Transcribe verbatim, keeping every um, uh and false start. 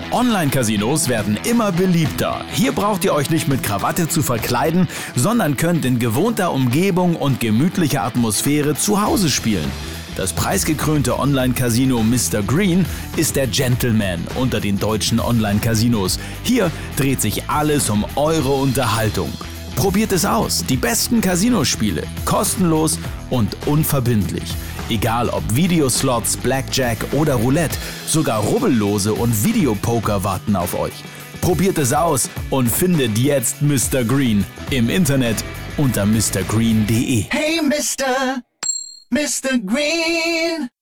Online-Casinos werden immer beliebter. Hier braucht ihr euch nicht mit Krawatte zu verkleiden, sondern könnt in gewohnter Umgebung und gemütlicher Atmosphäre zu Hause spielen. Das preisgekrönte Online-Casino Mister Green ist der Gentleman unter den deutschen Online-Casinos. Hier dreht sich alles um eure Unterhaltung. Probiert es aus, die besten Casinospiele, kostenlos und unverbindlich. Egal ob Videoslots, Blackjack oder Roulette, sogar Rubbellose und Videopoker warten auf euch. Probiert es aus und findet jetzt Mister Green im Internet unter Mr Green punkt de. Hey Mister, Mister Green!